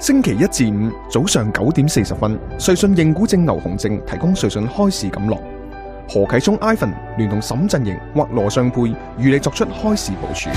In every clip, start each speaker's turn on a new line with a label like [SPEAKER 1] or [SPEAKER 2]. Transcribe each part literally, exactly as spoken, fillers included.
[SPEAKER 1] 星期一至五早上九點四十分，瑞信認股證牛熊證提供瑞信開市錦囊。何啟聰 Ivan 聯同沈振盈或羅尚佩與你作出開市部署。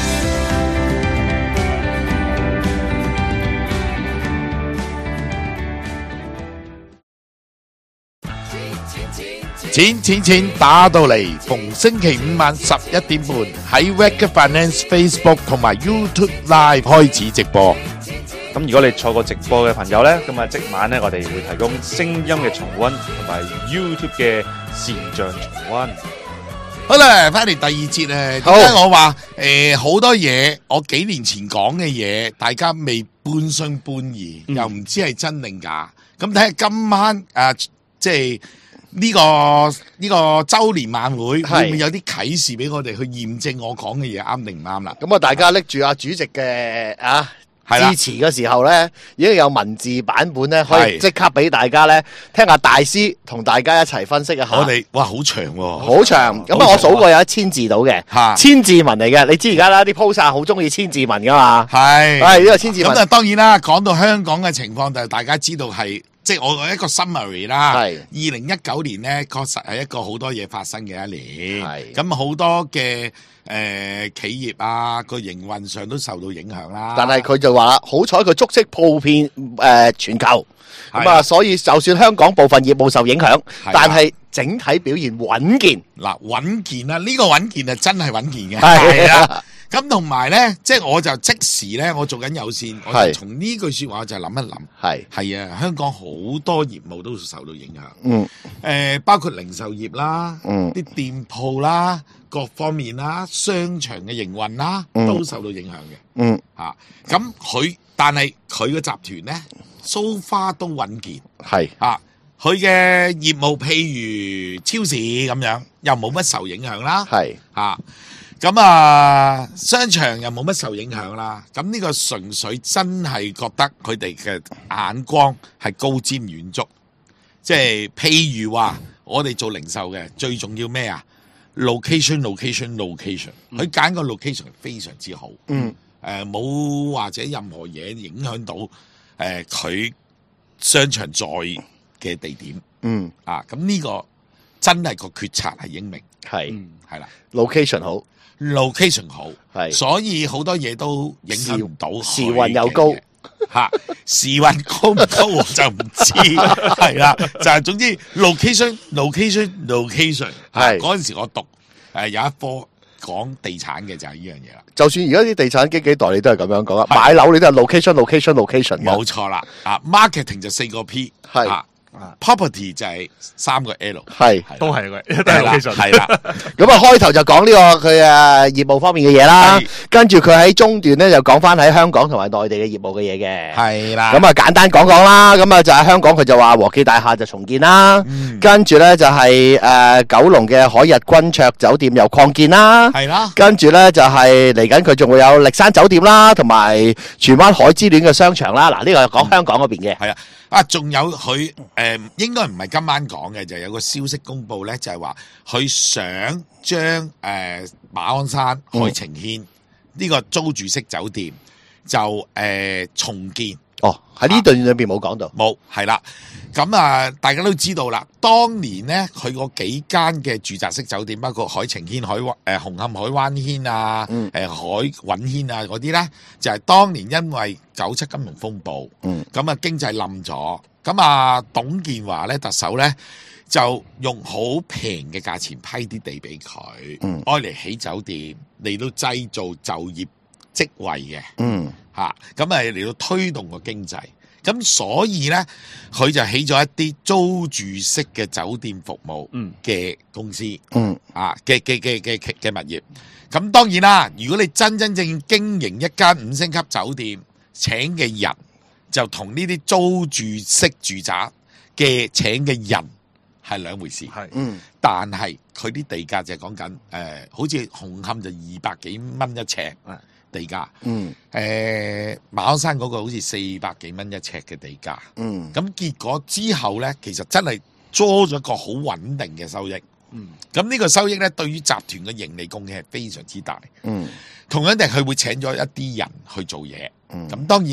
[SPEAKER 2] 錢錢錢打到嚟，逢星期五晚十一點半喺 Wake Finance Facebook 同埋 YouTube Live 開始直播。
[SPEAKER 3] 咁如果你錯過直播嘅朋友呢，咁啊即晚呢，我哋會提供聲音嘅重溫同埋 YouTube 嘅視像重溫。
[SPEAKER 2] 好啦，翻嚟第二節啊！點解我話誒好多嘢，我幾年前講嘅嘢，大家未半信半疑，嗯、又唔知係真定假。咁睇下今晚誒、呃，即係呢、這個呢、這個周年晚會，會唔會有啲啟示俾我哋去驗證我講嘅嘢啱定唔啱啦？
[SPEAKER 4] 咁啊，大家拎住阿主席嘅啊。支持嘅時候咧，已經有文字版本咧，可以即刻俾大家咧聽下大師同大家一齊分析一下。
[SPEAKER 2] 我哋哇好長喎，
[SPEAKER 4] 好長。咁啊，我數過有一千字到嘅，千字文嚟嘅。你知而家啦，啲 poster 好中意千字文噶嘛？係係呢個千字文。
[SPEAKER 2] 咁啊，當然啦，講到香港嘅情況，就大家知道係即係我一個 summary 啦。係二零一九年咧，確實係一個好多嘢發生嘅一年。係咁好多嘅。誒、呃，企業啊，個營運上都受到影響啦。
[SPEAKER 4] 但係佢就話好彩佢足跡鋪遍誒、呃、全球，咁啊，所以就算香港部分業務受影響，但係整體表現穩健。嗱，
[SPEAKER 2] 穩健啊，呢、這個穩健啊，真係穩健嘅。係啊，咁同埋咧，即係我就即時咧，我做緊有線，我就從呢句說話我就諗一諗。係係啊，香港好多業務都受到影響。嗯，誒、呃，包括零售業啦，嗯，啲店鋪啦。各方面啦，商場嘅營運啦，都受到影響嘅。嗯，嚇咁佢，但係佢嘅集團咧，so far都穩健。係啊，佢嘅業務譬如超市咁樣，又冇乜受影響啦。係嚇咁啊，商場又冇乜受影響啦。咁呢個純粹真係覺得佢哋嘅眼光係高瞻遠矚，即係譬如話，我哋做零售嘅最重要咩啊？location location location，佢揀個 location 係非常之好，嗯，誒冇或者任何嘢影響到誒佢、呃、商場在嘅地點，嗯，啊咁呢個真係個決策係英明，係，係、嗯、啦 ，location 好 ，location 好，係，所以好多嘢都影響唔到，
[SPEAKER 4] 時運又高。
[SPEAKER 2] 吓，時運高唔高我就唔知，係啦，就係總之 location location location 係嗰陣時我讀誒、呃、有一科講地產嘅就係呢樣嘢啦。
[SPEAKER 4] 就算而家啲地產經紀代理都係咁樣講啊，買樓你都係 location location location。
[SPEAKER 2] 冇錯啦，啊 marketing 就四個 P 係。啊property 就係三個 L， 係
[SPEAKER 3] 都係嘅，都係 location， 係啦。
[SPEAKER 4] 咁啊，開頭就講呢個佢誒業務方面嘅嘢啦，跟住佢喺中段咧就講翻喺香港同埋內地嘅業務嘅嘢嘅，係啦。咁啊簡單講講啦，咁啊就喺香港佢就話和記大廈就重建啦，跟住咧就係誒九龍嘅海逸君綽酒店又擴建啦，係啦。跟住咧就係嚟緊佢仲會有歷山酒店啦，同埋荃灣海之戀嘅商場啦。嗱，呢個係講香港嗰邊嘅，係啊。啊，仲有佢誒、呃，應該唔係今晚講嘅，就有個消息公布咧，就係話佢想將誒、呃、馬鞍山海晴軒呢個租住式酒店就誒、呃、重建。哦，喺呢段裏邊冇講到，冇係啦。咁啊，大家都知道啦，當年咧佢嗰幾間嘅住宅式酒店，包括海晴軒、海灣誒、呃、紅磡海灣軒啊、誒、嗯呃、海韻軒啊嗰啲咧，就係、是、當年因為九七金融風暴，咁啊、嗯、經濟冧咗，咁啊董建華咧特首咧就用好平嘅價錢批啲地俾佢，愛嚟起酒店，嚟到製造就業職位嘅，嗯吓，咁啊嚟到推動個經濟。咁所以咧，佢就起咗一啲租住式嘅酒店服務嘅公司，嗯啊嘅嘅嘅嘅嘅物業。咁當然啦，如果你真真正正經營一間五星級酒店，請嘅人就同呢啲租住式住宅嘅請嘅人係兩回事。係，嗯，但係佢啲地價就係講緊誒，好似紅磡就二百幾蚊一尺。地價，嗯，誒、呃、馬鞍山嗰個好似四百幾蚊一尺嘅地價，嗯，咁結果之後咧，其實真係捉咗一個好穩定嘅收益，嗯，咁呢個收益咧，對於集團嘅盈利貢獻係非常之大，嗯，同樣地佢會請咗一啲人去做嘢，嗯，咁當然啦，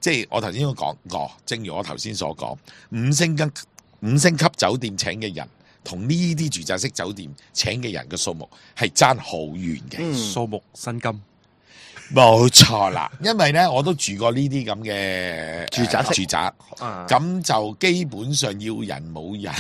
[SPEAKER 2] 即係我頭先都講過，正如我頭先所講，五星級五星級酒店請嘅人，同呢啲住宅式酒店請嘅人嘅數目係爭好遠嘅，
[SPEAKER 3] 數目薪金。
[SPEAKER 2] 冇錯啦，因為咧我都住過呢啲咁嘅
[SPEAKER 4] 住宅式
[SPEAKER 2] 住宅，咁就基本上要人冇人，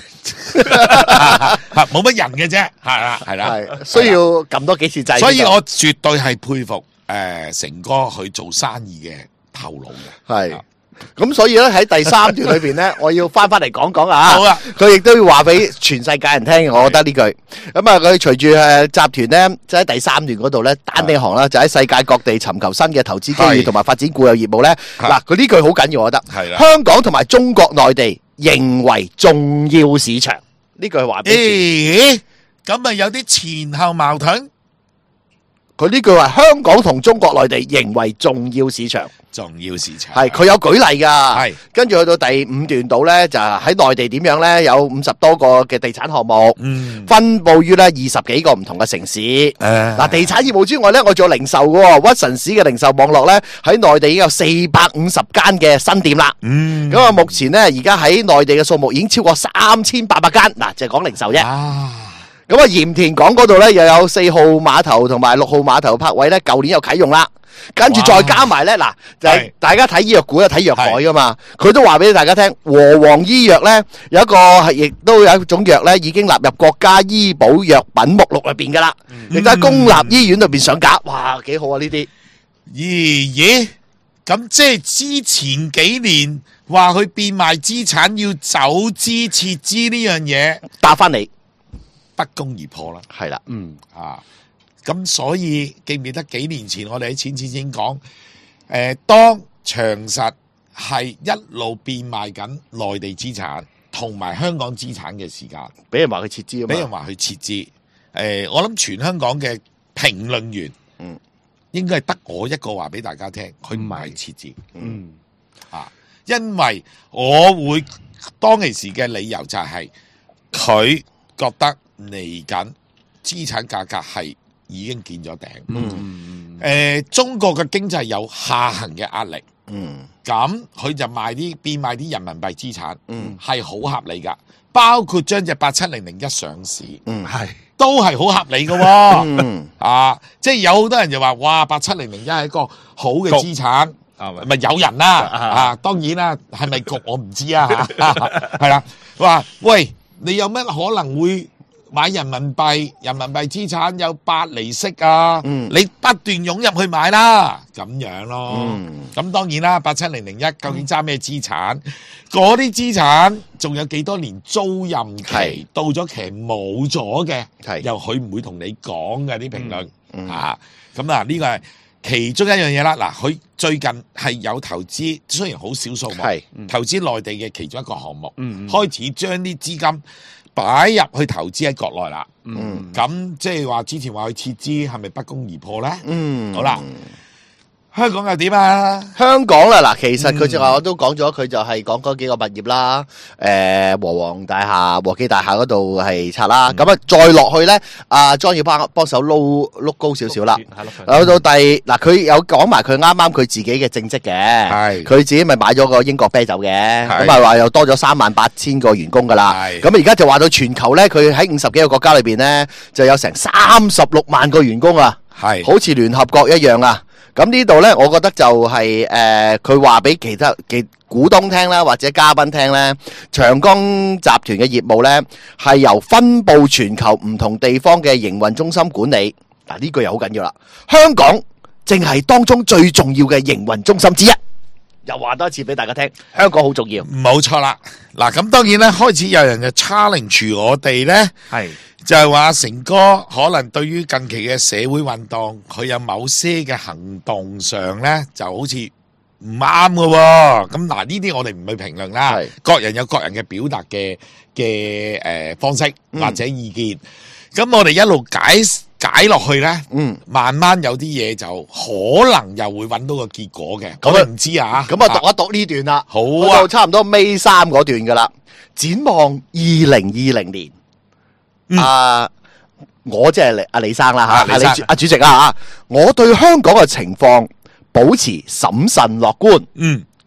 [SPEAKER 2] 冇乜人嘅啫，係啦係啦，
[SPEAKER 4] 需要撳多幾次掣。
[SPEAKER 2] 所以我絕對係佩服誒成哥去做生意嘅頭腦嘅，
[SPEAKER 4] 係。咁所以咧喺第三段裏邊咧，我要翻翻嚟講講啊。
[SPEAKER 2] 好啊，
[SPEAKER 4] 佢亦都要話俾全世界人聽，我覺得呢句。咁啊，佢隨住誒集團咧，就喺第三段嗰度咧，單呢行啦，就喺世界各地尋求新嘅投資機遇同埋發展固有業務咧。嗱，佢呢句好緊要，我覺得。係啦。香港同埋中國內地仍為重要市場。呢句話俾。
[SPEAKER 2] 咦？咁咪有啲前後矛盾？
[SPEAKER 4] 佢呢句話，香港同中國內地仍為重要市場。
[SPEAKER 2] 重要市場
[SPEAKER 4] 係佢有舉例噶，
[SPEAKER 2] 係跟
[SPEAKER 4] 住去到第五段度咧，就喺內地點樣咧？有五十多個嘅地產項目，嗯，分佈於咧二十幾個唔同嘅城市。誒，嗱，地產業務之外咧，我仲有零售嘅，屈臣氏嘅零售網絡咧，喺內地已經有四百五十間嘅新店啦。嗯，咁啊，目前咧而家喺內地嘅數目已經超過三千八百間。嗱，就係講零售啫。啊，咁啊，鹽田港嗰度咧又有四號碼頭同埋六號碼頭泊位咧，舊年又啟用啦。跟住再加埋咧，嗱，就係大家睇醫藥股咧，睇藥海噶嘛，佢都話俾大家聽，和黃醫藥咧有一個係，亦都有一種藥咧已經納入國家醫保藥品目錄入邊噶啦，亦都喺公立醫院裏邊上架，哇，幾好啊呢啲！
[SPEAKER 2] 咦咦，咁即係之前幾年話佢變賣資產要走資撤資呢樣嘢，
[SPEAKER 4] 答翻你，
[SPEAKER 2] 不攻而破啦，
[SPEAKER 4] 係啦，嗯
[SPEAKER 2] 啊。咁所以記唔記得幾年前我哋喺淺淺先講，誒、呃，當長實係一路變賣緊內地資產同埋香港資產嘅時間，
[SPEAKER 4] 俾人話佢撤資啊嘛，
[SPEAKER 2] 俾人話佢撤資。誒、呃，我諗全香港嘅評論員，嗯，應該係得我一個話俾大家聽，佢唔係撤資，嗯，啊，因為我會當其時嘅理由就係、是、佢覺得嚟緊資產價格係已經見咗頂，嗯，誒、呃，中國嘅經濟有下行嘅壓力，嗯，咁佢就賣啲變賣啲人民幣資產，嗯，係好合理噶，包括將隻八七零零一上市，嗯，係都係好合理噶、哦，嗯，啊，即係有好多人就話，哇，八七零零一係一個好嘅資產，咪有人啦，啊，當然啦，係咪局我唔知啊，係啦，話喂，你有乜可能會買人民幣，人民幣資產有八厘息啊！嗯、你不斷湧入去買啦，咁樣咯。咁、嗯、當然啦，八七零零一究竟揸咩資產？嗰啲資產仲有幾多年租賃期？到咗期冇咗嘅，又佢唔會同你講嘅啲評論、嗯嗯、啊。咁啊，呢個係其中一樣嘢啦。嗱，佢最近係有投資，雖然好少數目，嗯、投資內地嘅其中一個項目，嗯嗯、開始將啲資金擺入去投資喺國內啦，嗯，咁即係話之前話佢撤資係咪不攻而破咧？嗯，好啦，香港又點啊？
[SPEAKER 4] 香港啦，嗱，其實佢就話我都講咗，佢就係講嗰幾個物業啦，誒，和黃大廈、和記大廈嗰度係拆啦，咁啊再落去咧，阿莊要幫幫手撈碌高少少啦，去到第嗱，佢有講埋佢啱啱佢自己嘅正職嘅，係，佢自己咪買咗個英國啤酒嘅，咁啊話又多咗三萬八千個員工噶啦，咁而家就話到全球咧，佢喺五十幾個國家裏邊咧，就有成三十六萬個員工啊，係，好似聯合國一樣啊。咁呢度呢，我覺得就係誒，佢話俾其他嘅股東聽啦，或者嘉賓聽呢，長江集團嘅業務呢，係由分佈全球唔同地方嘅營運中心管理。嗱，呢句又好緊要啦，香港正係當中最重要嘅營運中心之一。又話多一次俾大家聽，香港好重要。
[SPEAKER 2] 冇錯啦，嗱，咁當然咧，開始有人就 challenge 我哋呢。係。就係話成哥可能對於近期嘅社會運動，佢有某些嘅行動上咧，就好似唔啱嘅。咁嗱，呢啲我哋唔去評論啦。各人有各人嘅表達嘅嘅誒方式或者意見。咁、嗯、我哋一路解解落去咧，嗯，慢慢有啲嘢就可能又會揾到個結果嘅。咁我唔知啊。咁
[SPEAKER 4] 啊，讀一讀呢段啦。
[SPEAKER 2] 好啊，
[SPEAKER 4] 到差唔多尾三嗰段噶啦。展望二零二零年。嗯、啊！我即係阿李生啦吓，阿李阿主席啊吓，我對香港嘅情況保持審慎樂觀。嗯，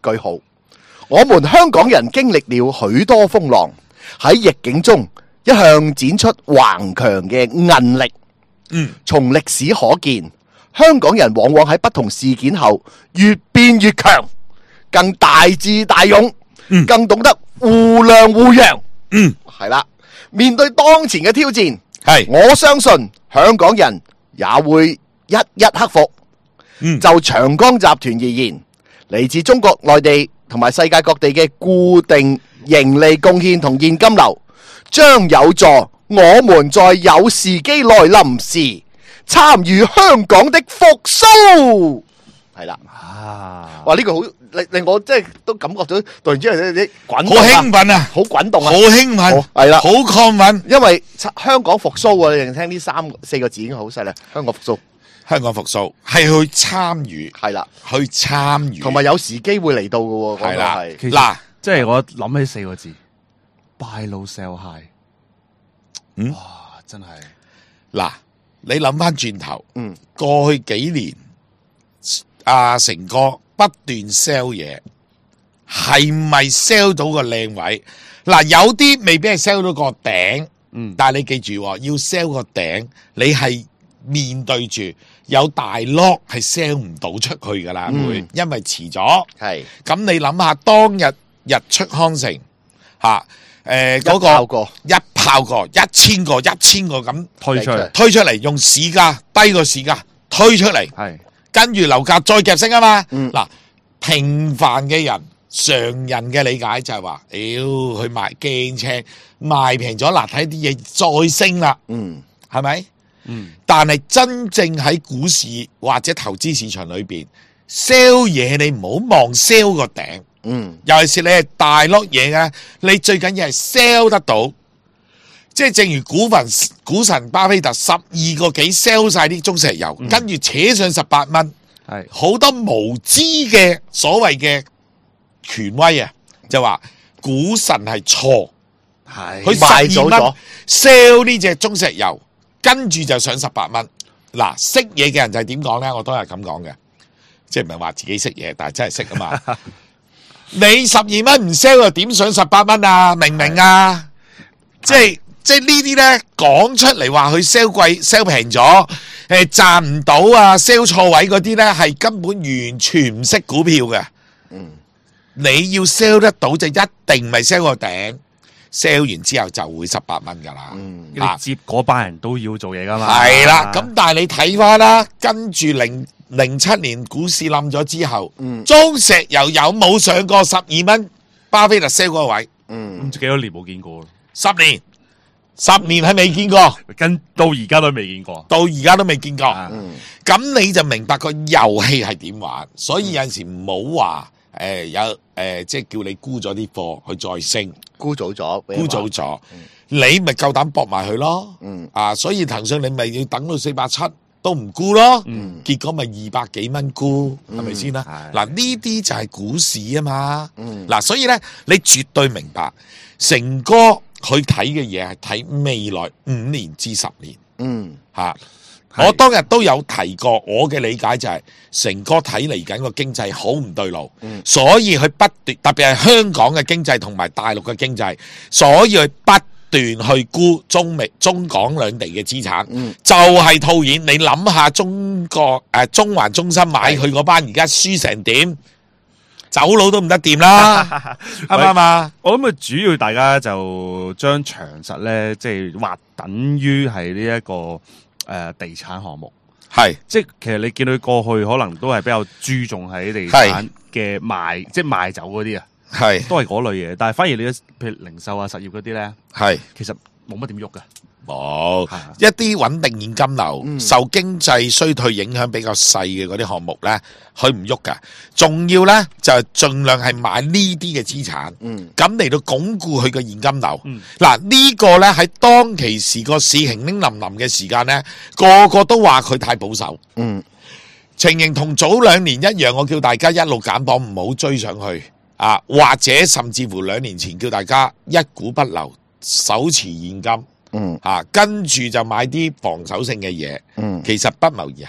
[SPEAKER 4] 句號。我們香港人經歷了許多風浪，喺逆境中一向展出頑強嘅韌力。
[SPEAKER 2] 嗯，
[SPEAKER 4] 從歷史可見，香港人往往喺不同事件後越變越強，更大智大勇，
[SPEAKER 2] 嗯、
[SPEAKER 4] 更懂得互諒互讓。
[SPEAKER 2] 嗯，
[SPEAKER 4] 係啦，面對當前嘅挑戰，
[SPEAKER 2] 係
[SPEAKER 4] 我相信香港人也會一一克服。
[SPEAKER 2] 嗯，
[SPEAKER 4] 就長江集團而言，嚟自中國內地同埋世界各地嘅固定盈利貢獻同現金流，將有助我們在有時機來臨時參與香港的復甦。係啦，啊，哇！呢、這個好令令我即係都感覺到突然之間啲滾，
[SPEAKER 2] 好興奮啊，
[SPEAKER 4] 好滾動啊，
[SPEAKER 2] 好興奮，
[SPEAKER 4] 係啦，
[SPEAKER 2] 好亢奮，
[SPEAKER 4] 因為香港復甦啊！你聽呢三四個字已經好犀利，香港復甦。
[SPEAKER 2] 香港復甦係去參與，
[SPEAKER 4] 係啦，
[SPEAKER 2] 去參與，
[SPEAKER 4] 同埋有時機會嚟到嘅喎。
[SPEAKER 2] 係啦，
[SPEAKER 3] 嗱，
[SPEAKER 2] 嗱，
[SPEAKER 3] 即係我諗起四個字 ，buy low sell high。
[SPEAKER 2] 嗯，
[SPEAKER 3] 哇，真係
[SPEAKER 2] 嗱，你諗翻轉頭，
[SPEAKER 4] 嗯，
[SPEAKER 2] 過去幾年，阿成哥不斷 sell 嘢，係咪 sell 到個靚位？嗱，有啲未必係 sell 到個頂，嗯，但係你記住，要 sell 個頂，你係面對住。有大 lock 係 sell 唔到出去噶啦，會、嗯、因為遲咗。係咁，你諗下當日日出康城吓，誒、呃、嗰、那個一炮過一炮過一千個一千個咁推出嚟，推出嚟用市價低過市價推出嚟，係跟住樓價再夾升啊嘛。嗱、嗯，平凡嘅人常人嘅理解就係話，屌去賣驚青賣平咗，嗱睇啲嘢再升啦，嗯，係咪？嗯，但係真正喺股市或者投資市場裏邊 sell 嘢，你唔好望 sell 個頂，嗯，尤其是你係大碌嘢嘅，你最緊要係 sell 得到，即係正如股份股神巴菲特十二個幾 sell 晒啲中石油，嗯、跟住扯上十八蚊，係好多無知嘅所謂嘅權威啊，就話股神係錯，係佢十二蚊 sell 呢隻中石油。跟住就上十八蚊，嗱，識嘢嘅人就係點講咧？我都係咁講嘅，即係唔係話自己識嘢，但係真係識啊嘛。你十二蚊唔 sell 又點上十八蚊啊？明唔明啊？即係即係呢啲咧講出嚟話佢 sell 貴 sell 平咗，誒賺唔到啊 sell 錯位嗰啲咧係根本完全唔識股票嘅。嗯，你要 sell 得到就一定咪 sell 個頂。sell 完之後就會十八蚊噶啦，嗯，
[SPEAKER 3] 你接嗰班人都要做嘢噶嘛，
[SPEAKER 2] 係啦。咁但係你睇翻啦，跟住零零七年股市冧咗之後，嗯，中石油有冇上過十二蚊？巴菲特 sell 嗰個位，
[SPEAKER 3] 嗯，唔知幾多年冇見過咯，
[SPEAKER 2] 十年，十年係未見過，
[SPEAKER 3] 跟到而家都未見過，
[SPEAKER 2] 到而家都未見過。嗯，咁你就明白個遊戲係點玩，所以有陣時唔好話。誒、呃，有誒、呃，即係叫你沽咗啲貨去再升，
[SPEAKER 4] 沽早咗，
[SPEAKER 2] 沽早咗，嗯、你咪夠膽搏埋佢咯。嗯，啊，所以騰訊你咪要等到四百七都唔沽咯。嗯，結果咪二百幾蚊沽，係咪先啦？嗱，呢啲就係股市啊嘛。嗯，嗱、啊，所以咧，你絕對明白，成哥佢睇嘅嘢係睇未來五年至十年。嗯，吓、啊。我當日都有提過，我嘅理解就係、是、成哥睇嚟緊個經濟好唔對路，嗯、所以佢不斷，特別係香港嘅經濟同埋大陸嘅經濟，所以佢不斷去沽中美、中港兩地嘅資產，嗯、就係套現。你諗下中國誒、呃、中環中心買佢嗰班，而家輸成點，走佬都唔得掂啦，啱唔啱啊？
[SPEAKER 3] 我諗啊，主要大家就將長實咧，即係話等於係呢一個。誒、呃，地產項目係，即係其實你見到過去可能都係比較注重喺地產嘅賣，即係賣走嗰啲啊，係都係嗰類嘢。但係反而你譬如零售啊、實業嗰啲咧，係其實冇乜點喐㗎。冇一啲穩定現金流、嗯、受經濟衰退影響比較細嘅嗰啲項目咧，佢唔喐噶。仲要咧就係盡量係買呢啲嘅資產，咁嚟到鞏固佢嘅現金流。嗱、嗯、呢個咧喺當其時個市興拎冧冧嘅時間咧，個個都話佢太保守。嗯，情形同早兩年一樣，我叫大家一路減磅，唔好追上去啊，或者甚至乎兩年前叫大家一股不留，手持現金。嗯，吓、啊，跟住就買啲防守性嘅嘢，嗯，其實不謀而合，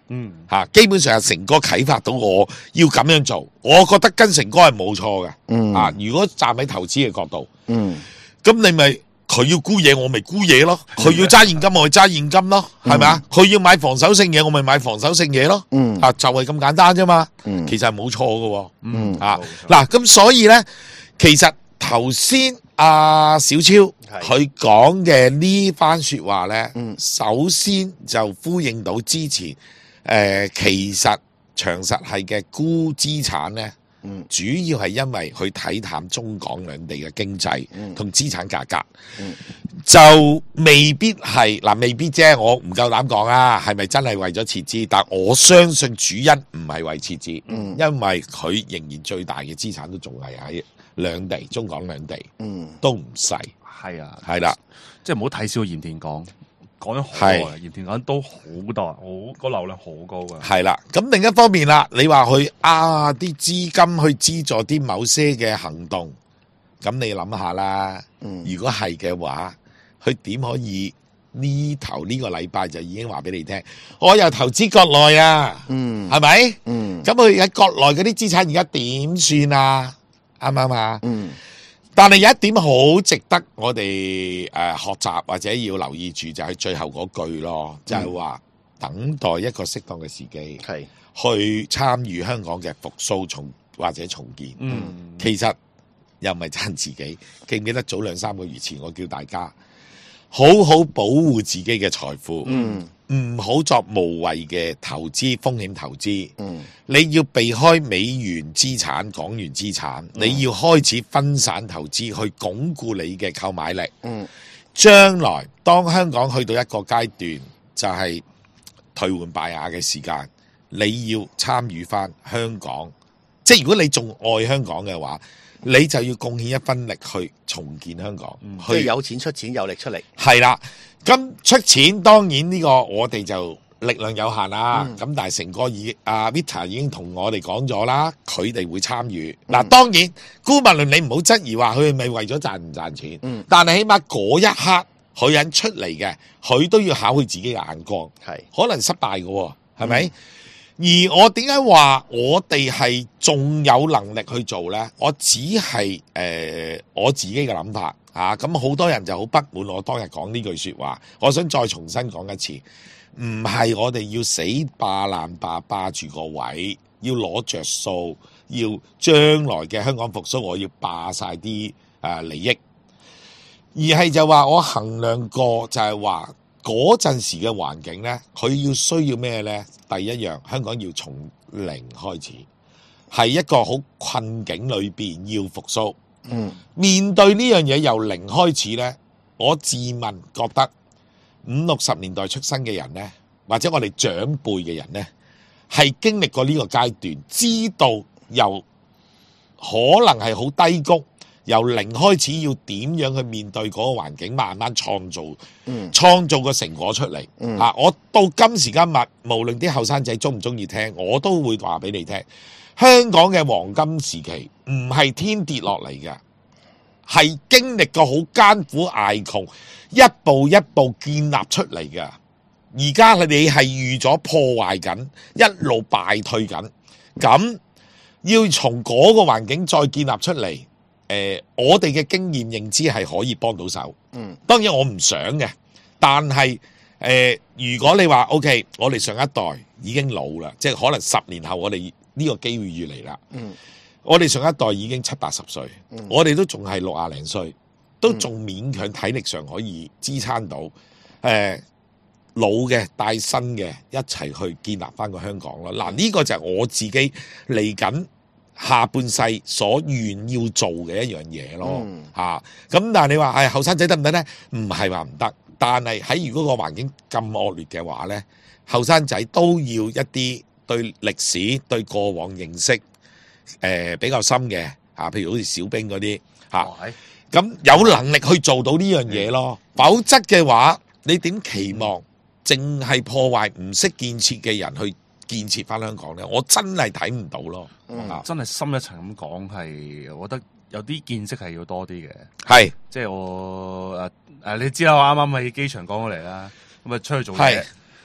[SPEAKER 2] 嗯，吓、啊，基本上係成哥啟發到我要咁樣做，我覺得跟成哥係冇錯嘅。嗯，啊，如果站喺投資嘅角度，嗯，咁你咪佢要沽嘢，我咪沽嘢咯；佢要揸現金，我咪揸現金咯，係咪啊？佢要買防守性嘢，我咪買防守性嘢咯。嗯，啊，就係、是、咁簡單啫嘛。嗯，其實係冇錯嘅。嗯，啊，嗱，咁所以咧，其實頭先阿小超佢講嘅呢番說話咧，嗯，首先就呼應到之前誒、呃，其實長實係嘅沽資產咧。嗯、主要係因為佢睇淡中港兩地嘅經濟同資產價格，嗯、就未必係嗱，未必啫。我唔夠膽講啊，係咪真係為咗撤資？但我相信主因唔係為撤資，嗯、因為佢仍然最大嘅資產都仲係喺兩地，中港兩地，嗯、都唔細。
[SPEAKER 3] 係啊，
[SPEAKER 2] 係啦，
[SPEAKER 3] 即係唔好睇小鹽田港。講咗好耐，鹽田港都好多，好個流量好高嘅。
[SPEAKER 2] 係啦，咁另一方面啦，你話去啊啲資金去資助啲某些嘅行動，咁你諗下啦。嗯、如果係嘅話，佢點可以呢頭呢個禮拜就已經話俾你聽，我又投資國內啊？嗯，係咪？嗯，咁佢喺國內嗰啲資產而家點算啊？啱唔啱啊？嗯。但係有一點好值得我哋誒、呃、學習或者要留意住，就係最後嗰句咯，就係、是、話等待一個適當嘅時機，係、嗯、去參與香港嘅復甦重或者重建。嗯，其實又唔係讚自己，記唔記得早兩三個月前我叫大家好好保護自己嘅財富，嗯，唔好作無謂嘅投資風險投資，嗯，你要避開美元資產、港元資產，嗯、你要開始分散投資去鞏固你嘅購買力，嗯，將來當香港去到一個階段，就係退換拜亞嘅時間，你要參與翻香港，即係如果你仲愛香港嘅話。你就要貢獻一分力去重建香港，
[SPEAKER 4] 嗯、去即係有錢出錢，有力出力。
[SPEAKER 2] 係啦，咁出錢當然呢個我哋就力量有限啦。咁、嗯、但係成個已阿 Vita 已經同我哋講咗啦，佢哋會參與。嗱、嗯，當然姑勿論你唔好質疑話佢係咪為咗賺唔賺錢，嗯、但係起碼嗰一刻佢人出嚟嘅，佢都要考佢自己嘅眼光，係可能失敗嘅，係咪？嗯而我點解話我哋係仲有能力去做呢？我只係誒、呃、我自己嘅諗法啊！咁好多人就好不滿我當日講呢句說話，我想再重新講一次，唔係我哋要死霸爛霸霸住個位，要攞着數，要將來嘅香港復甦，我要霸晒啲誒利益，而係就話我衡量過就係話。嗰陣時嘅環境呢，佢要需要咩呢？第一樣，香港要從零開始，係一個好困境裏邊要復甦。嗯，面對呢樣嘢由零開始呢，我自問覺得五六十年代出生嘅人呢，或者我哋長輩嘅人呢，係經歷過呢個階段，知道由可能係好低谷。由零開始要點樣去面對嗰個環境，慢慢創造，嗯、創造個成果出嚟。嗯啊、我到今時今日，無論啲後生仔中唔中意聽，我都會話俾你聽。香港嘅黃金時期唔係天跌落嚟嘅，係經歷過好艱苦捱窮，一步一步建立出嚟嘅。而家你係預咗破壞緊，一路敗退緊，咁要從嗰個環境再建立出嚟。誒、呃，我哋嘅經驗認知係可以幫到手。嗯，當然我唔想嘅，但係誒、呃，如果你話 OK，我哋上一代已經老啦，即係可能十年後我哋呢個機會要嚟啦。嗯，我哋上一代已經七八十歲，嗯、我哋都仲係六廿零歲，都仲勉強體力上可以支撐到。誒、呃，老嘅帶新嘅一齊去建立翻個香港咯。嗱，呢個就係我自己嚟緊。下半世所願要做嘅一樣嘢咯，吓咁、嗯啊、但係你話係後生仔得唔得呢？唔係話唔得，但係喺如果個環境咁惡劣嘅話呢，後生仔都要一啲對歷史、對過往認識誒、呃、比較深嘅吓、啊，譬如好似小兵嗰啲吓，咁、啊、有能力去做到呢樣嘢咯。嗯、否則嘅話，你點期望淨係破壞唔識建設嘅人去建設翻香港呢？我真係睇唔到咯。
[SPEAKER 3] 嗯啊、真係深一層咁講，係我覺得有啲見識係要多啲嘅。
[SPEAKER 2] 係，
[SPEAKER 3] 即係我誒誒、啊，你知啦，我啱啱喺機場講過嚟啦，咁啊出去做嘢。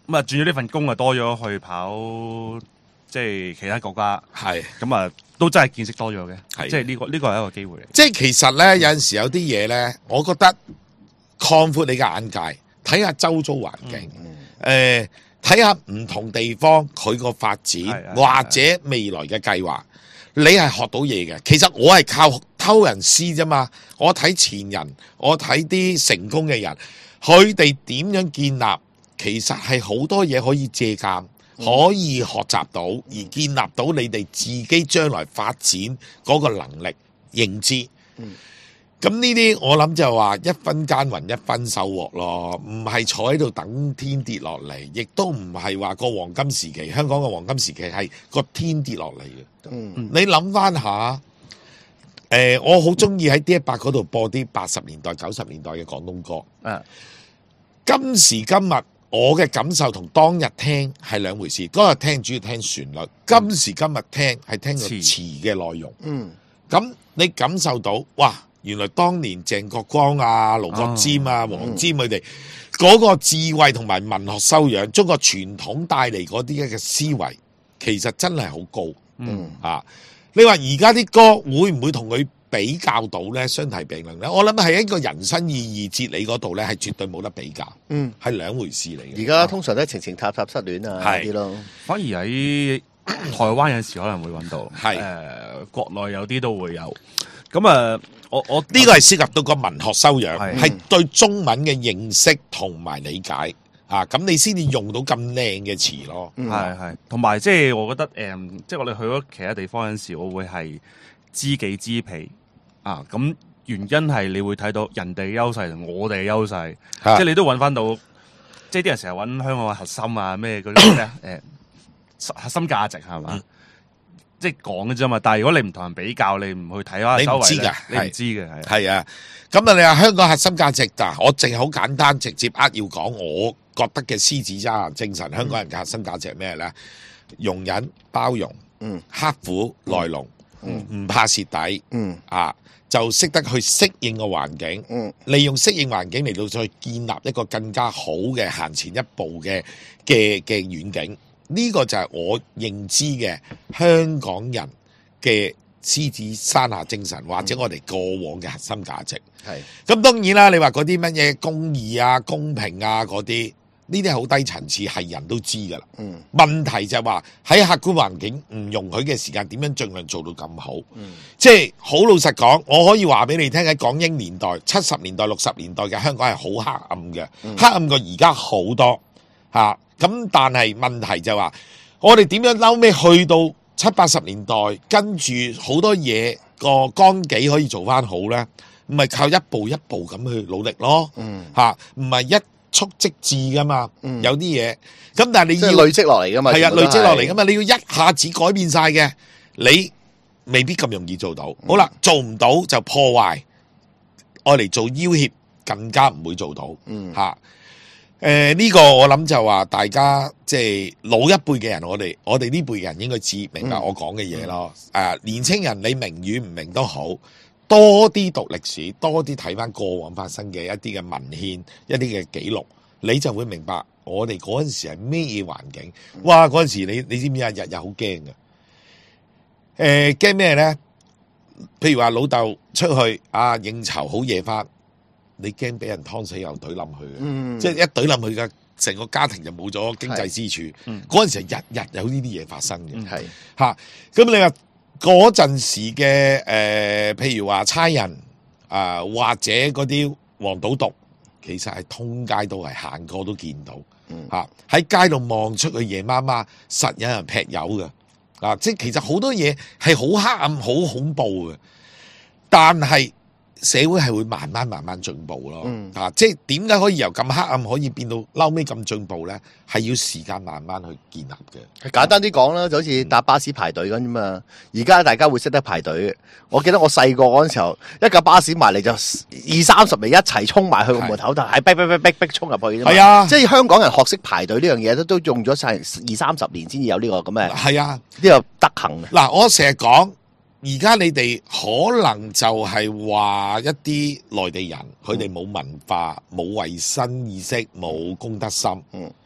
[SPEAKER 3] 咁啊轉咗呢份工啊多咗去跑即係其他國家，
[SPEAKER 2] 係
[SPEAKER 3] 咁啊都真係見識多咗嘅，即係呢個呢個係一個機會嚟。
[SPEAKER 2] 即係其實咧有陣時有啲嘢咧，我覺得擴闊你嘅眼界，睇下周遭環境，誒睇下唔同地方佢個發展或者未來嘅計劃。你係學到嘢嘅，其實我係靠偷人師啫嘛。我睇前人，我睇啲成功嘅人，佢哋點樣建立，其實係好多嘢可以借鑑，可以學習到，而建立到你哋自己將來發展嗰個能力、認知。咁呢啲我諗就話一分耕耘一分收穫咯，唔係坐喺度等天跌落嚟，亦都唔係話個黃金時期，香港嘅黃金時期係個天跌落嚟嘅。嗯，你諗翻下，誒、呃，我好中意喺 D 一百嗰度播啲八十年代、九十年代嘅廣東歌。啊，今時今日我嘅感受同當日聽係兩回事。嗰日聽主要聽旋律，今時今日聽係聽個詞嘅內容。嗯，咁你感受到哇？原來當年鄭國江啊、盧國沾啊、黃霑佢哋嗰個智慧同埋文學修養，中國傳統帶嚟嗰啲嘅思維，其實真係好高。嗯啊，你話而家啲歌會唔會同佢比較到咧？相提並論咧？我諗係一個人生意義哲理嗰度咧，係絕對冇得比較。嗯，係兩回事嚟嘅。
[SPEAKER 4] 而家通常都係情情塔塔失戀啊嗰啲咯，
[SPEAKER 3] 反而喺台灣有時可能會揾到，係誒、呃、國內有啲都會有。咁啊，我我
[SPEAKER 2] 呢個係涉及到個文學修養，係對中文嘅認識同埋理解啊，咁你先至用到咁靚嘅詞咯。
[SPEAKER 3] 係係，同埋即係我覺得誒、嗯，即係我哋去咗其他地方嗰陣時，我會係知己知彼啊。咁原因係你會睇到人哋嘅優勢同我哋嘅優勢，即係你都揾翻到，即係啲人成日揾香港嘅核心啊，咩嗰啲咩誒核心價值係嘛？嗯，即係講嘅啫嘛，但係如果你唔同人比較，你唔去睇下，
[SPEAKER 2] 你唔知噶，
[SPEAKER 3] 你唔知嘅係
[SPEAKER 2] 係啊。咁啊，你話香港核心價值，嗱，我淨係好簡單直接扼要講，我覺得嘅獅子山精神，香港人嘅核心價值係咩咧？容忍、包容，嗯，刻苦耐勞，嗯，唔怕蝕底，嗯，啊，就識得去適應個環境，嗯，利用適應環境嚟到再建立一個更加好嘅行前一步嘅嘅嘅遠景。呢個就係我認知嘅香港人嘅獅子山下精神，或者我哋過往嘅核心價值。係咁，當然啦，你話嗰啲乜嘢公義啊、公平啊嗰啲，呢啲係好低層次，係人都知噶啦。嗯，問題就係話喺客觀環境唔容許嘅時間，點樣盡量做到咁好？嗯，即係好老實講，我可以話俾你聽，喺港英年代、七十年代、六十年代嘅香港係好黑暗嘅，嗯，黑暗過而家好多吓。咁但係問題就係話，我哋點樣嬲尾去到七八十年代，跟住好多嘢個綱紀可以做翻好咧？唔係靠一步一步咁去努力咯，嗯，吓，唔係一蹴即至噶嘛，嗯，有啲嘢，咁但係你要
[SPEAKER 4] 累積落嚟噶嘛，
[SPEAKER 2] 係啊，累積落嚟噶嘛，你要一下子改變晒嘅，你未必咁容易做到。嗯，好啦，做唔到就破壞，愛嚟做要挾，更加唔會做到，嗯，吓。誒、呃，呢、這個我諗就話大家即係老一輩嘅人，我哋我哋呢輩人應該知明白我講嘅嘢咯。誒、嗯呃，年青人你明與唔明都好，多啲讀歷史，多啲睇翻過往發生嘅一啲嘅文獻、一啲嘅記錄，你就會明白我哋嗰陣時係咩環境。哇！嗰陣時你你知唔知啊？日日好驚嘅。誒、呃，驚咩咧？譬如話老豆出去啊應酬好夜翻。你驚俾人劏死又懟冧佢嘅，嗯、即係一懟冧佢嘅，成個家庭就冇咗經濟支柱。嗰陣、嗯、時日日有呢啲嘢發生嘅，係吓、嗯。咁、啊、你話嗰陣時嘅誒、呃，譬如話差人啊、呃，或者嗰啲黃賭毒，其實係通街都係行過都見到。吓喺、嗯啊、街度望出去夜媽媽，實有人劈友嘅。啊，即係其實好多嘢係好黑暗、好恐怖嘅，但係。社會係會慢慢慢慢進步咯，嗯、啊，即係點解可以由咁黑暗可以變到嬲尾咁進步咧？係要時間慢慢去建立嘅。
[SPEAKER 4] 簡單啲講啦，就好似搭巴士排隊咁啫嘛。而家大家會識得排隊。我記得我細個嗰陣時候，一架巴士埋嚟就二三十名一齊衝埋去個門口，就係逼逼逼逼逼衝入去啫嘛。係啊，即係香港人學識排隊呢樣嘢都都用咗晒二三十年先至有呢個咁嘅。
[SPEAKER 2] 係啊，
[SPEAKER 4] 呢個德行。
[SPEAKER 2] 嗱，我成日講。而家你哋可能就係話一啲內地人，佢哋冇文化、冇衛生意識、冇公德心。嗯，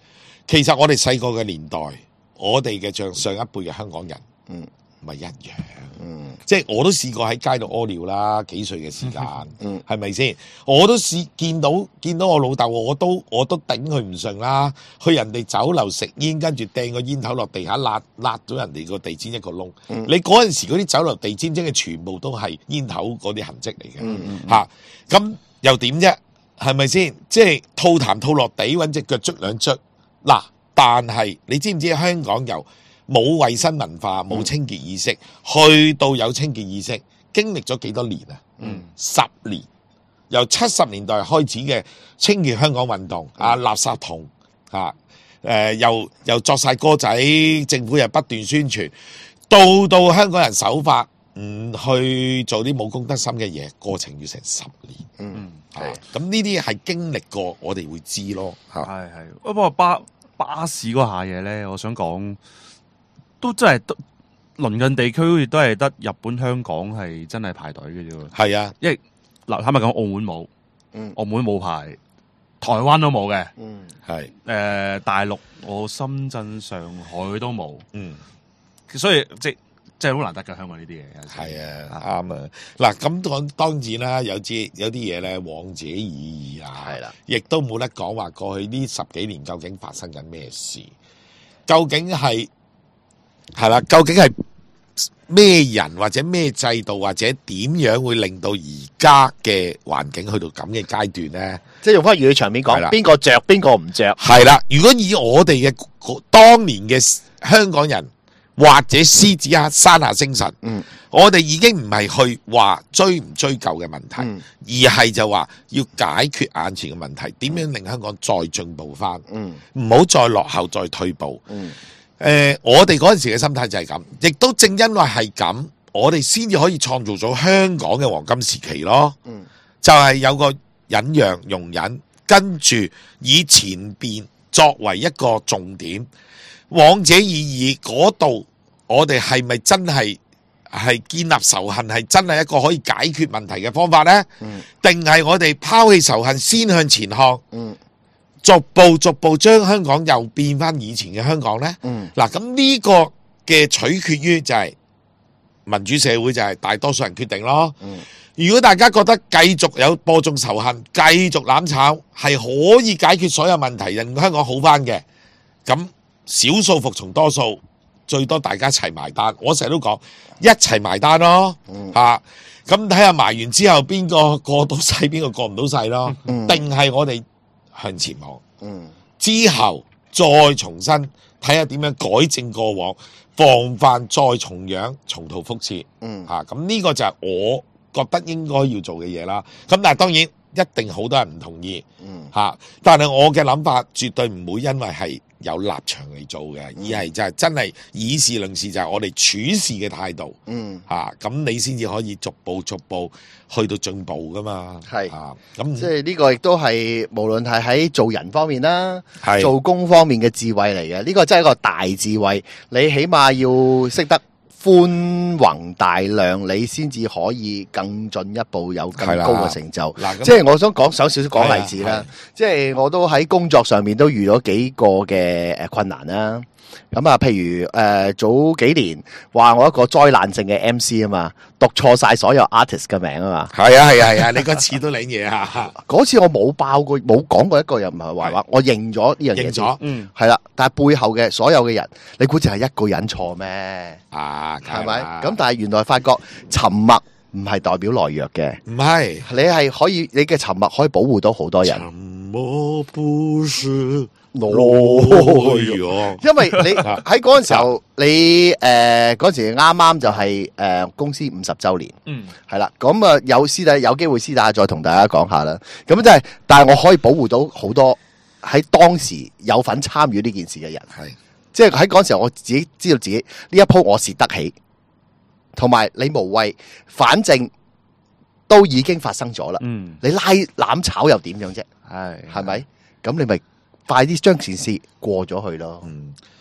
[SPEAKER 2] 其實我哋細個嘅年代，我哋嘅像上一輩嘅香港人，嗯，咪一樣，嗯，即係我都試過喺街度屙尿啦，幾歲嘅時間，嗯，係咪先？我都試見到見到我老豆，我都我都頂佢唔順啦，去人哋酒樓食煙，跟住掟個煙頭落地下，辣辣咗人哋個地氈一個窿。嗯、你嗰陣時嗰啲酒樓地氈，真係全部都係煙頭嗰啲痕跡嚟嘅，嚇、嗯，咁、嗯啊、又點啫？係咪先？即係吐痰吐落地，揾隻腳捽兩捽。嗱，但係你知唔知香港由冇衛生文化、冇清潔意識，去到有清潔意識，經歷咗幾多年啊？嗯，十年，由七十年代開始嘅清潔香港運動，啊，垃圾桶，啊，誒，又又作晒歌仔，政府又不斷宣傳，到到香港人守法，唔去做啲冇公德心嘅嘢，過程要成十年。嗯，係，咁呢啲係經歷過，我哋會知咯。係
[SPEAKER 3] 係，不過巴巴士嗰下嘢咧，我想講。都真係得鄰近地區好似都係得日本、香港係真係排隊嘅啫。係
[SPEAKER 2] 啊，
[SPEAKER 3] 因為嗱坦白講，澳門冇，嗯，澳門冇排，台灣都冇嘅，嗯，係誒、呃、大陸我深圳、上海都冇，嗯，所以即即係好難得嘅香港呢啲嘢。
[SPEAKER 2] 係啊，啱啊。嗱咁講當然啦，有啲有啲嘢咧，往者已矣啊，係啦，亦都冇得講話過去呢十幾年究竟發生緊咩事，究竟係。係啦，究竟係咩人或者咩制度或者點樣會令到而家嘅環境去到咁嘅階段咧？
[SPEAKER 4] 即係用翻粵語場面講，邊個着邊個唔着？
[SPEAKER 2] 係啦，如果以我哋嘅當年嘅香港人或者獅子山下精神，嗯，我哋已經唔係去話追唔追究嘅問題，嗯、而係就話要解決眼前嘅問題，點樣令香港再進步翻？嗯，唔好再落後，再退步。嗯。誒、呃，我哋嗰陣時嘅心態就係咁，亦都正因為係咁，我哋先至可以創造咗香港嘅黃金時期咯。嗯，就係、是、有個忍讓、容忍，跟住以前邊作為一個重點，往者已矣嗰度，我哋係咪真係係建立仇恨，係真係一個可以解決問題嘅方法呢？嗯，定係我哋拋棄仇恨，先向前看？嗯。逐步逐步將香港又變翻以前嘅香港呢？嗯，嗱，咁呢個嘅取決於就係民主社會，就係大多數人決定咯。嗯，如果大家覺得繼續有播種仇恨，繼續攬炒係可以解決所有問題，令香港好翻嘅，咁少數服從多數，最多大家一齊埋單。我成日都講一齊埋單咯，吓，咁睇下埋完之後邊個過到世，邊個過唔到世咯，定係我哋向前望，嗯，之後再重新睇下點樣改正過往，防範再重樣，重蹈覆轍，嗯，吓，咁呢個就係我覺得應該要做嘅嘢啦。咁但係當然一定好多人唔同意，嗯，吓，但係我嘅諗法絕對唔會因為係有立場嚟做嘅，而係就係真係以事論事，就係我哋處事嘅態度，嗯，吓，咁你先至可以逐步逐步去到進步噶嘛，係，咁
[SPEAKER 4] 即係呢個亦都係無論係喺做人方面啦，做工方面嘅智慧嚟嘅，呢個真係一個大智慧，你起碼要識得寬宏大量，你先至可以更進一步有更高嘅成就。即係我想講，想少少講例子啦。即係我都喺工作上面都遇咗幾個嘅誒困難啦。咁啊，譬如誒、呃、早幾年話我一個災難性嘅 M C 啊嘛，讀錯晒所有 artist 嘅名啊嘛。
[SPEAKER 2] 係啊係啊係啊，你嗰次都領嘢啊。
[SPEAKER 4] 嗰次我冇爆過，冇講過一個人唔係壞話，我認咗呢樣嘢。認咗，嗯，係啦。但係背後嘅所有嘅人，你估淨係一個人錯咩？啊，係咪？咁但係原來發覺沉默唔係代表懦弱嘅，唔係，你係可以，你嘅沉默可以保護到好多人。沉默不是懦弱，因為你喺嗰陣時候，你誒嗰陣時啱啱就係、是、誒、呃、公司五十週年，嗯，係啦，咁啊有師弟有機會師弟再同大家講下啦。咁即係，但係我可以保護到好多喺當時有份參與呢件事嘅人，係。即係喺嗰陣時候，我自己知道自己呢一鋪我蝕得起，同埋你無謂，反正都已經發生咗啦。嗯，你拉攬炒又點樣啫？係係咪？咁你咪快啲將件事過咗去咯。嗯，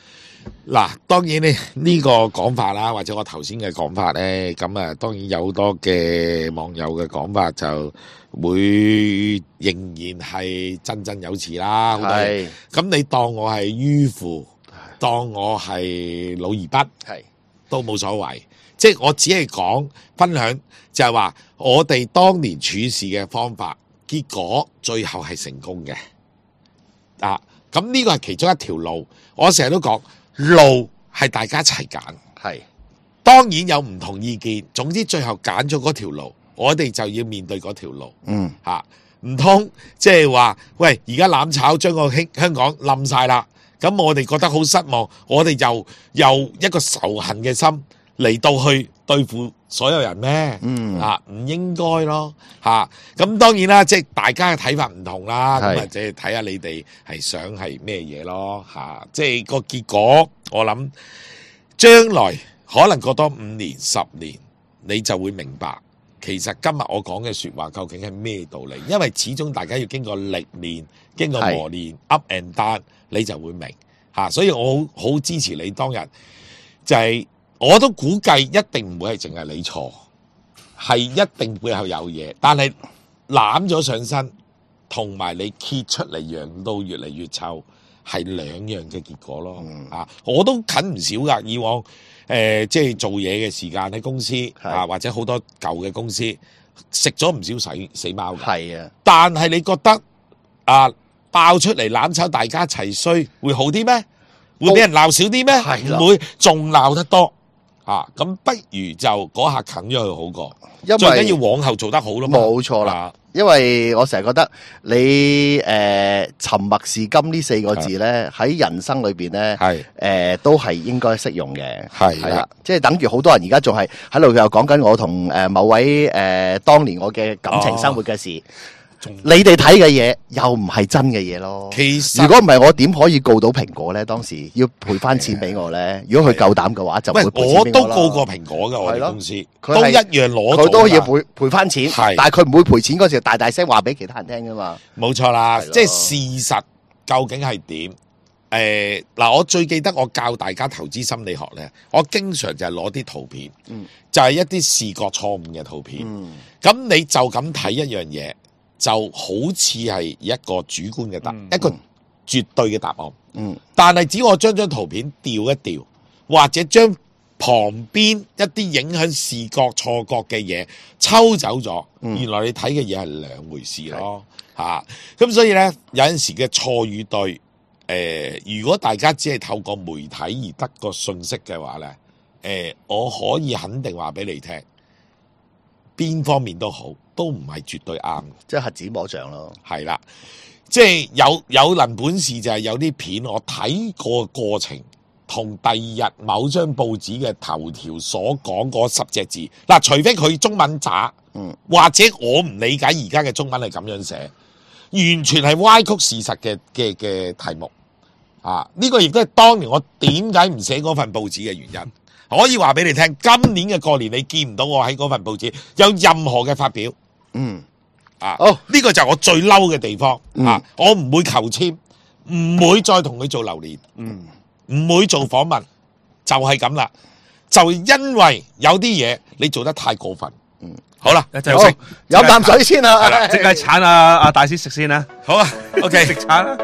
[SPEAKER 2] 嗱，當然呢呢個講法啦，或者我頭先嘅講法咧，咁啊，當然有好多嘅網友嘅講法就會仍然係振振有詞啦。係，咁你當我係迂腐，當我係老而不，係都冇所謂。即係我只係講分享，就係話我哋當年處事嘅方法，結果最後係成功嘅。啊，咁呢個係其中一條路。我成日都講。路係大家一齊揀，係當然有唔同意見，總之最後揀咗嗰條路，我哋就要面對嗰條路。嗯，吓唔通即係話，喂，而家攬炒將個香香港冧晒啦，咁我哋覺得好失望，我哋又又一個仇恨嘅心嚟到去對付所有人咩？嗯，啊，唔應該咯，吓咁當然啦，即係大家嘅睇法唔同啦，咁或者睇下你哋係想係咩嘢咯，吓即係個結果，我諗將來可能過多五年、十年，你就會明白，其實今日我講嘅說話究竟係咩道理？因為始終大家要經過歷練、經過磨練 ，up and down， 你就會明吓，所以我好好支持你當日就係、是。我都估計一定唔會係淨係你錯，係一定背後有嘢，但係攬咗上身，同埋你揭出嚟揚到越嚟越臭，係兩樣嘅結果咯。嗯、啊，我都近唔少噶，以往誒、呃、即係做嘢嘅時間喺公司啊，或者好多舊嘅公司食咗唔少死死貓嘅。係啊，但係你覺得啊爆出嚟攬炒，大家一齊衰會好啲咩？會俾人鬧少啲咩？係唔會仲鬧得多？啊，咁不如就嗰下啃咗佢好過，最緊要往後做得好咯。
[SPEAKER 4] 冇錯啦，因為我成日覺得你誒、呃、沉默是金呢四個字咧，喺人生裏邊咧，係誒、呃、都係應該適用嘅。係係啦，即係等於好多人而家仲係喺度又講緊我同誒某位誒、呃、當年我嘅感情生活嘅事。哦你哋睇嘅嘢又唔係真嘅嘢咯。其實如果唔係，我點可以告到蘋果咧？當時要賠翻錢俾我咧。如果佢夠膽嘅話，就會賠錢俾我。我都告過蘋果嘅，我哋公司都一樣攞，佢都要賠賠翻錢。但係佢唔會賠錢嗰時，大大聲話俾其他人聽噶嘛。冇錯啦，即係事實究竟係點？誒、呃、嗱，我最記得我教大家投資心理學咧，我經常就係攞啲圖片，嗯、就係、是、一啲視覺錯誤嘅圖片。咁、嗯、你就咁睇一樣嘢。就好似係一個主觀嘅答案，嗯、一個絕對嘅答案。嗯，但係只要我將張圖片調一調，或者將旁邊一啲影響視覺錯覺嘅嘢抽走咗，嗯、原來你睇嘅嘢係兩回事咯。吓，咁所以呢，有陣時嘅錯與對，誒、呃，如果大家只係透過媒體而得個信息嘅話呢，誒、呃，我可以肯定話俾你聽，邊方面都好。都唔係絕對啱，即係瞎子摸象咯。係啦，即係有有能本事就係有啲片我睇過過程，同第二日某張報紙嘅頭條所講嗰十隻字，嗱，除非佢中文渣，嗯，或者我唔理解而家嘅中文係咁樣寫，完全係歪曲事實嘅嘅嘅題目啊！呢個亦都係當年我點解唔寫嗰份報紙嘅原因。可以話俾你聽，今年嘅過年你見唔到我喺嗰份報紙有任何嘅發表。嗯，啊，哦，呢個就係我最嬲嘅地方，嗯、啊，我唔會求簽，唔會再同佢做榴蓮，嗯，唔會做訪問，就係咁啦，就因為有啲嘢你做得太過分，嗯，好啦，休息，飲啖水先啦，即係鏟阿阿大師食先啦，好啊 ，OK， 食鏟啦。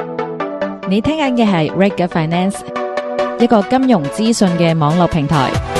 [SPEAKER 4] 你聽緊嘅係 Reg Finance， 一個金融資訊嘅網絡平台。